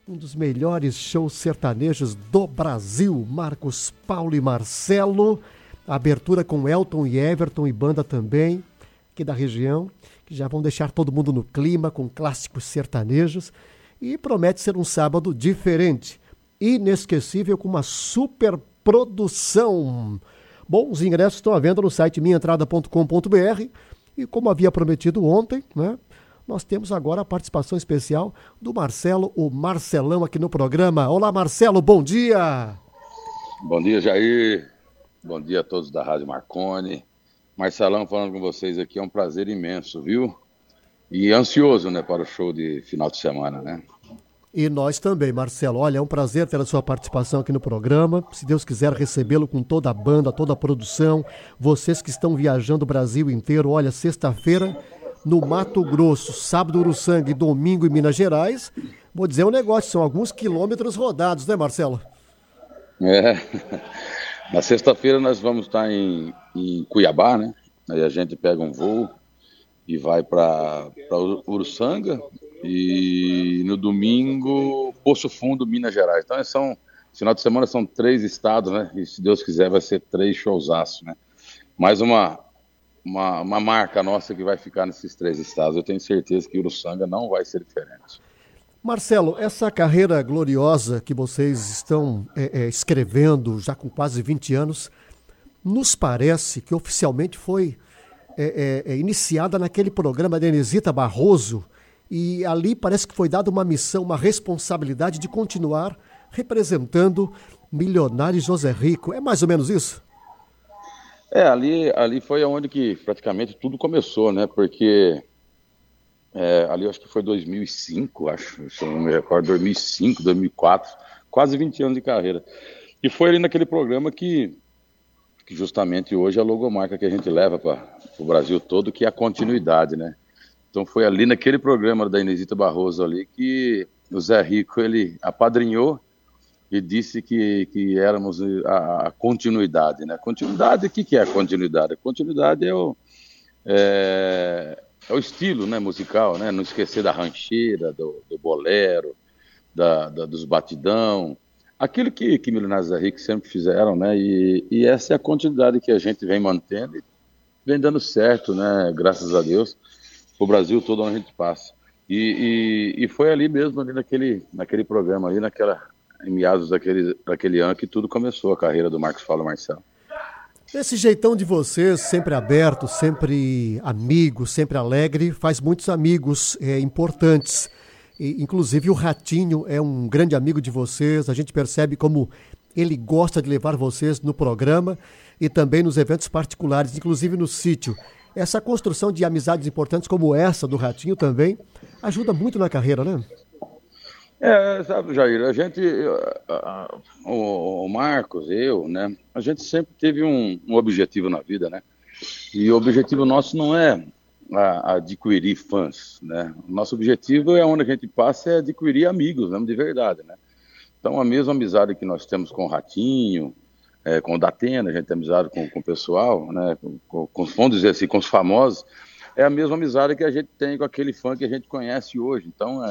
um dos melhores shows sertanejos do Brasil, Marcos Paulo e Marcelo. A abertura com Elton e Everton e banda também, aqui da região, que já vão deixar todo mundo no clima com clássicos sertanejos. E promete ser um sábado diferente, inesquecível, com uma super produção. Bom, os ingressos estão à venda no site minhaentrada.com.br e, como havia prometido ontem, né, nós temos agora a participação especial do Marcelo, o Marcelão, aqui no programa. Olá, Marcelo, bom dia! Bom dia, Jair. Bom dia a todos da Rádio Marconi. Marcelão falando com vocês aqui, é um prazer imenso, viu? E ansioso, né, para o show de final de semana, né? E nós também, Marcelo. Olha, é um prazer ter a sua participação aqui no programa. Se Deus quiser recebê-lo com toda a banda, toda a produção. Vocês que estão viajando o Brasil inteiro, olha, sexta-feira no Mato Grosso, sábado Uruçanga e domingo em Minas Gerais. Vou dizer um negócio, são alguns quilômetros rodados, né, Marcelo? É. Na sexta-feira nós vamos estar em Cuiabá, né? Aí a gente pega um voo e vai para Uruçanga e no domingo Poço Fundo, Minas Gerais. Então final de semana são 3 estados, né? E se Deus quiser vai ser 3 showzaços, né? Mais uma marca nossa que vai ficar nesses 3 estados. Eu tenho certeza que Uruçanga não vai ser diferente. Marcelo, essa carreira gloriosa que vocês estão escrevendo já com quase 20 anos, nos parece que oficialmente foi iniciada naquele programa da Enesita Barroso, e ali parece que foi dada uma missão, uma responsabilidade de continuar representando Milionário José Rico. É mais ou menos isso? Ali foi onde que praticamente tudo começou, né? Porque ali eu acho que foi 2005, se eu não me recordo, 2005, 2004, quase 20 anos de carreira. E foi ali naquele programa que justamente hoje é a logomarca que a gente leva para o Brasil todo, que é a continuidade, né? Então foi ali naquele programa da Enesita Barroso ali que o Zé Rico, ele apadrinhou e disse que éramos a continuidade, né? Continuidade, o que é a continuidade? A continuidade é o estilo, né, musical, né? Não esquecer da rancheira, do bolero, dos batidão, aquilo que Milionários da Rica sempre fizeram, né? E essa é a continuidade que a gente vem mantendo e vem dando certo, né? Graças a Deus, o Brasil todo onde a gente passa. E foi ali mesmo, ali naquele programa, ali em meados daquele ano que tudo começou, a carreira do Marcos Paulo Marcelo. Esse jeitão de vocês, sempre aberto, sempre amigo, sempre alegre, faz muitos amigos importantes. E, inclusive o Ratinho é um grande amigo de vocês, a gente percebe como ele gosta de levar vocês no programa e também nos eventos particulares, inclusive no sítio. Essa construção de amizades importantes como essa do Ratinho também ajuda muito na carreira, né? Sabe, Jair, a gente, o Marcos, eu, né, a gente sempre teve um objetivo na vida, né? E o objetivo nosso não é adquirir fãs, né? O nosso objetivo é onde a gente passa é adquirir amigos, mesmo de verdade, né? Então a mesma amizade que nós temos com o Ratinho, com o Datena, a gente tem amizade com o pessoal, né? Vamos dizer assim, com os famosos, é a mesma amizade que a gente tem com aquele fã que a gente conhece hoje. Então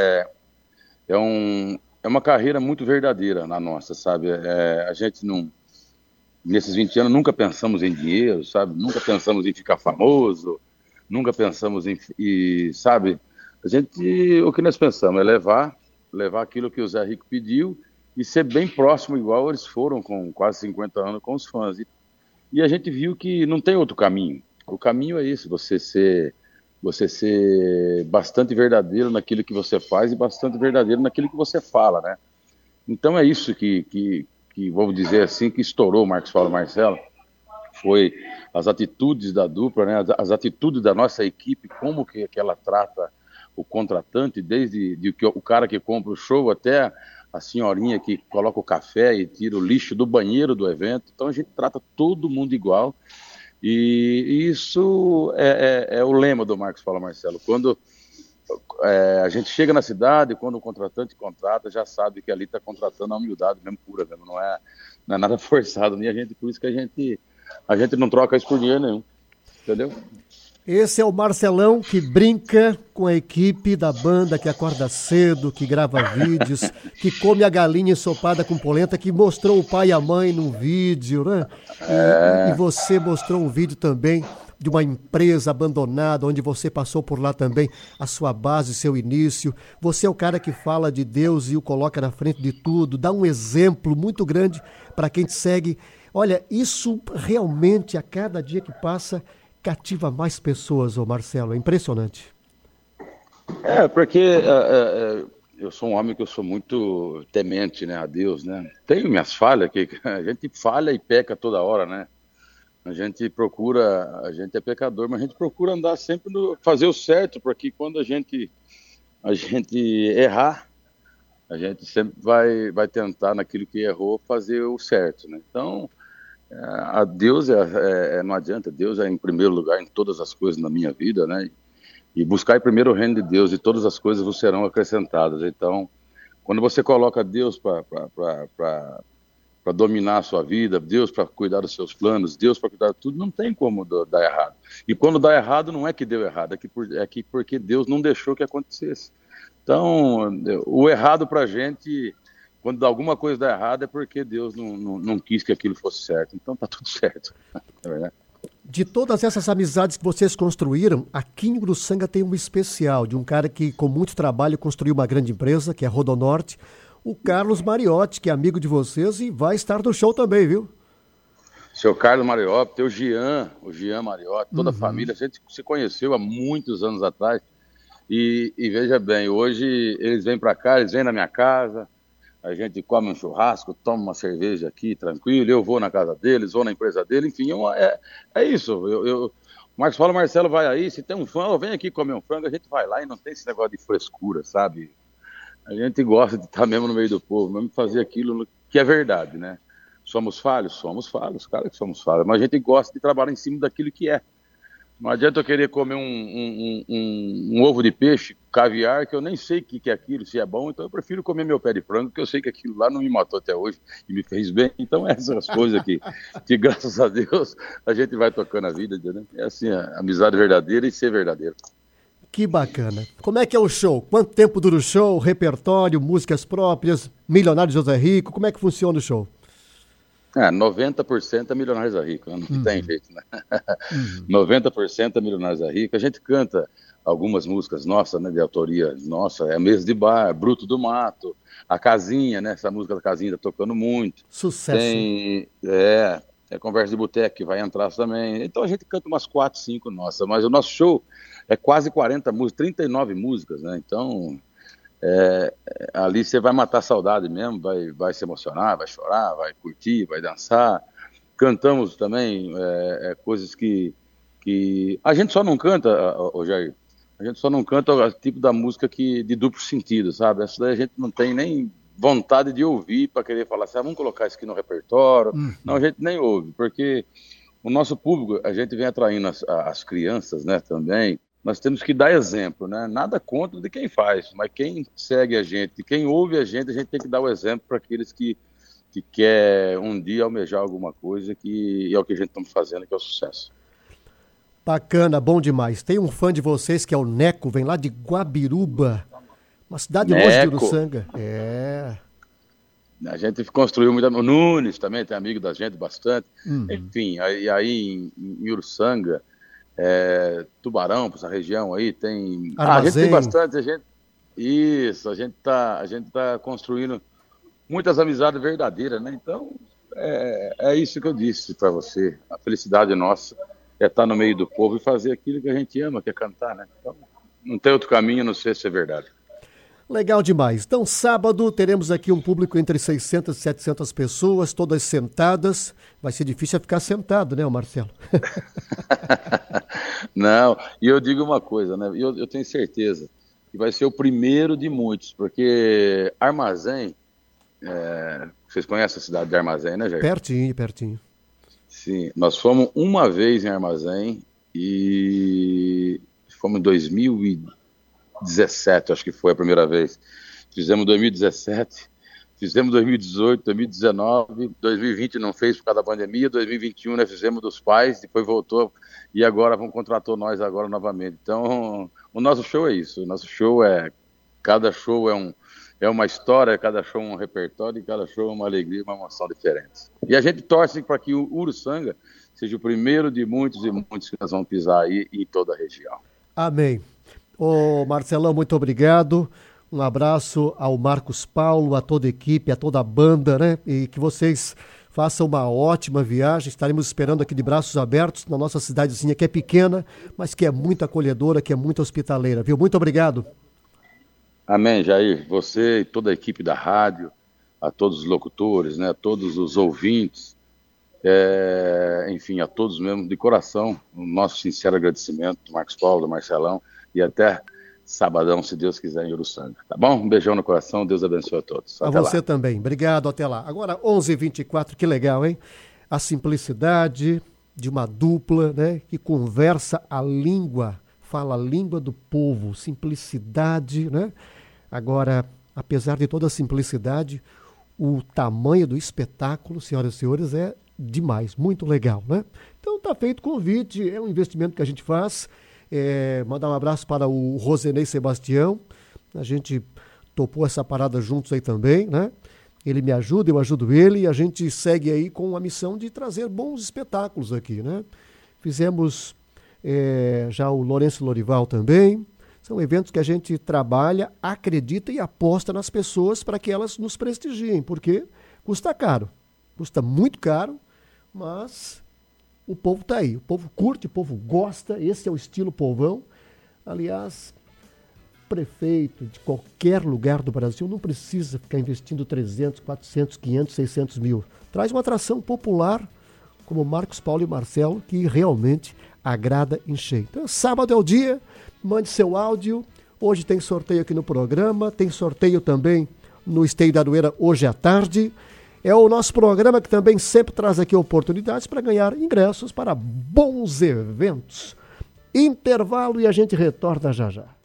é uma carreira muito verdadeira na nossa, sabe? A gente não, nesses 20 anos, nunca pensamos em dinheiro, sabe? Nunca pensamos em ficar famoso, nunca pensamos sabe? O que nós pensamos é levar aquilo que o Zé Rico pediu e ser bem próximo, igual eles foram com quase 50 anos com os fãs. E a gente viu que não tem outro caminho. O caminho é isso, você ser bastante verdadeiro naquilo que você faz e bastante verdadeiro naquilo que você fala, né? Então é isso que vamos dizer assim, que estourou o Marcos Paulo Marcelo, foi as atitudes da dupla, né? As atitudes da nossa equipe, como que ela trata o contratante, desde o cara que compra o show até a senhorinha que coloca o café e tira o lixo do banheiro do evento. Então a gente trata todo mundo igual. E isso é o lema do Marcos Paulo Marcelo. Quando a gente chega na cidade, quando o contratante contrata, já sabe que ali está contratando a humildade mesmo pura, mesmo. Não é nada forçado, nem a gente, por isso que a gente não troca isso por dinheiro nenhum, entendeu? Esse é o Marcelão que brinca com a equipe da banda, que acorda cedo, que grava vídeos, que come a galinha ensopada com polenta, que mostrou o pai e a mãe num vídeo, né? E você mostrou um vídeo também de uma empresa abandonada, onde você passou por lá também, a sua base, seu início. Você é o cara que fala de Deus e o coloca na frente de tudo, dá um exemplo muito grande para quem te segue. Olha, isso realmente, a cada dia que passa, cativa mais pessoas, ô Marcelo. É impressionante. Porque eu sou um homem que eu sou muito temente, né, a Deus, né? Tenho minhas falhas, que a gente falha e peca toda hora, né? A gente é pecador, mas a gente procura andar sempre fazer o certo, porque quando a gente errar, a gente sempre vai tentar naquilo que errou fazer o certo, né? Então, a Deus não adianta, Deus é em primeiro lugar em todas as coisas na minha vida, né? E buscar em primeiro o reino de Deus e todas as coisas vos serão acrescentadas. Então, quando você coloca Deus para dominar a sua vida, Deus para cuidar dos seus planos, Deus para cuidar de tudo, não tem como dar errado. E quando dá errado, não é que deu errado, é que porque Deus não deixou que acontecesse. Então, o errado para a gente, quando alguma coisa dá errado, é porque Deus não quis que aquilo fosse certo. Então, tá tudo certo. É verdade. De todas essas amizades que vocês construíram, aqui em Uruçanga tem um especial, de um cara que com muito trabalho construiu uma grande empresa, que é a Rodonorte, o Carlos Mariotti, que é amigo de vocês e vai estar no show também, viu? Seu Carlos Mariotti, tem o Jean Mariotti, toda a família, a gente se conheceu há muitos anos atrás. E veja bem, hoje eles vêm para cá, eles vêm na minha casa, a gente come um churrasco, toma uma cerveja aqui, tranquilo, eu vou na casa deles, vou na empresa dele, enfim, é isso. O Marcos Paulo Marcelo vai aí, se tem um fã, vem aqui comer um frango, a gente vai lá e não tem esse negócio de frescura, sabe? A gente gosta de estar mesmo no meio do povo, mesmo fazer aquilo que é verdade, né? Somos falhos, claro que somos falhos, mas a gente gosta de trabalhar em cima daquilo que é. Não adianta eu querer comer um ovo de peixe, caviar, que eu nem sei o que é aquilo, se é bom, então eu prefiro comer meu pé de frango, que eu sei que aquilo lá não me matou até hoje e me fez bem. Então essas coisas que graças a Deus a gente vai tocando a vida, entendeu? É assim, a amizade verdadeira e ser verdadeiro. Que bacana. Como é que é o show? Quanto tempo dura o show? Repertório, músicas próprias, Milionário José Rico? Como é que funciona o show? 90% é Milionários é Rico, não tem jeito, né? 90% é Milionários é Rico. A gente canta algumas músicas nossas, né, de autoria nossa, é Mesa de Bar, Bruto do Mato, A Casinha, né, essa música da Casinha tá tocando muito. Sucesso. Tem, Conversa de Boteco, que vai entrar também. Então a gente canta umas 4, 5 nossas, mas o nosso show é quase 40 músicas, 39 músicas, né, então... ali você vai matar a saudade mesmo, vai se emocionar, vai chorar, vai curtir, vai dançar. Cantamos também coisas que a gente só não canta, ô Jair, a gente só não canta o tipo da música de duplo sentido, sabe? Essa daí a gente não tem nem vontade de ouvir para querer falar assim, vamos colocar isso aqui no repertório. Não, a gente nem ouve, porque o nosso público, a gente vem atraindo as crianças, né, também. Nós temos que dar exemplo, né? Nada contra de quem faz, mas quem segue a gente, quem ouve a gente tem que dar o exemplo para aqueles que quer um dia almejar alguma coisa, que é o que a gente está fazendo, que é o sucesso. Bacana, bom demais. Tem um fã de vocês que é o Neco, vem lá de Guabiruba, uma cidade longe de Uruçanga. A gente construiu muito. O Nunes também tem amigo da gente bastante. Enfim, aí em Uruçanga, Tubarão, para essa região aí, tem. A gente tem bastante, a gente tá construindo muitas amizades verdadeiras, né? Então, é isso que eu disse para você. A felicidade nossa é estar no meio do povo e fazer aquilo que a gente ama, que é cantar, né? Então, não tem outro caminho a não ser verdade. Legal demais. Então, sábado, teremos aqui um público entre 600 e 700 pessoas, todas sentadas. Vai ser difícil ficar sentado, né, Marcelo? Não, e eu digo uma coisa, né? Eu tenho certeza que vai ser o primeiro de muitos, porque Armazém, vocês conhecem a cidade de Armazém, né, Jair? Pertinho. Sim, nós fomos uma vez em Armazém e fomos em 2017, acho que foi a primeira vez. Fizemos 2017, Fizemos 2018, 2019, 2020 não fez por causa da pandemia, 2021 nós fizemos dos pais, depois voltou e agora contratou nós agora novamente. Então, o nosso show é isso. O nosso show cada show é uma história, cada show é um repertório e cada show é uma alegria, uma emoção diferente. E a gente torce para que o Uruçanga seja o primeiro de muitos e muitos que nós vamos pisar aí em toda a região. Amém. Ô Marcelão, muito obrigado. Um abraço ao Marcos Paulo, a toda a equipe, a toda a banda, né? E que vocês façam uma ótima viagem. Estaremos esperando aqui de braços abertos na nossa cidadezinha, que é pequena, mas que é muito acolhedora, que é muito hospitaleira, viu? Muito obrigado. Amém, Jair. Você e toda a equipe da rádio, a todos os locutores, né? A todos os ouvintes, enfim, a todos mesmo, de coração, o nosso sincero agradecimento do Marcos Paulo, do Marcelão, e até sabadão, se Deus quiser, em Uruçanga. Tá bom? Um beijão no coração, Deus abençoe a todos. A você também. Obrigado, até lá. Agora, 11h24, que legal, hein? A simplicidade de uma dupla, né? Que conversa a língua, fala a língua do povo, simplicidade, né? Agora, apesar de toda a simplicidade, o tamanho do espetáculo, senhoras e senhores, é demais, muito legal, né? Então tá feito o convite, é um investimento que a gente faz. Mandar um abraço para o Rosenei Sebastião, a gente topou essa parada juntos aí também, né? Ele me ajuda, eu ajudo ele, e a gente segue aí com a missão de trazer bons espetáculos aqui, né? Fizemos já o Lourenço Lorival também. São eventos que a gente trabalha, acredita e aposta nas pessoas para que elas nos prestigiem, porque custa caro, custa muito caro, mas o povo está aí, o povo curte, o povo gosta, esse é o estilo povão. Aliás, prefeito de qualquer lugar do Brasil não precisa ficar investindo 300, 400, 500, 600 mil. Traz uma atração popular como Marcos Paulo e Marcelo, que realmente agrada em cheio. Então, sábado é o dia, mande seu áudio. Hoje tem sorteio aqui no programa, tem sorteio também no Esteio da Aroeira hoje à tarde. É o nosso programa que também sempre traz aqui oportunidades para ganhar ingressos para bons eventos. Intervalo e a gente retorna já já.